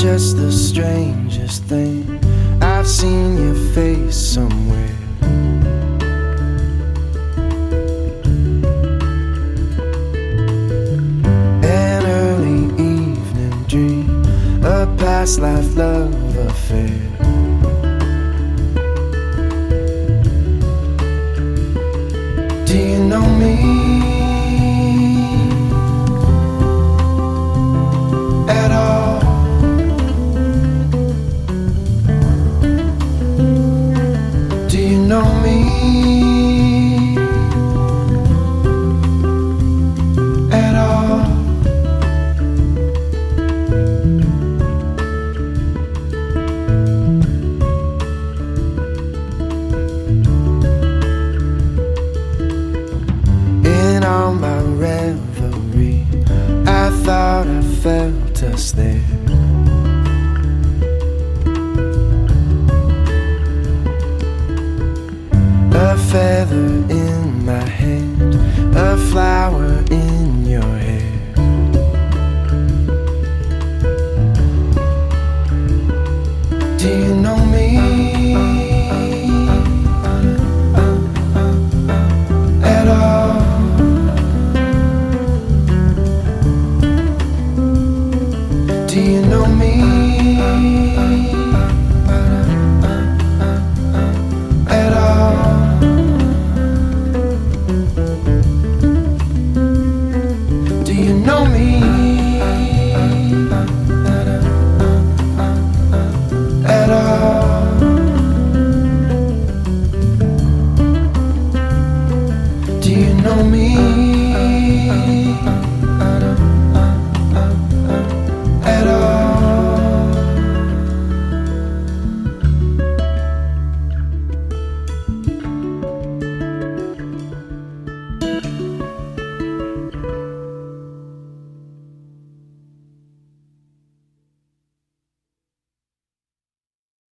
just the strangest thing. I've seen your face somewhere. An early evening dream, a past life love affair. Do you know me at all? Do you know me at all? In all my reverie, I thought I felt us there. A feather in my hand, a flower in your hair. Do you know me at all? Do you know me at all? Do you know me at all? Do you know me?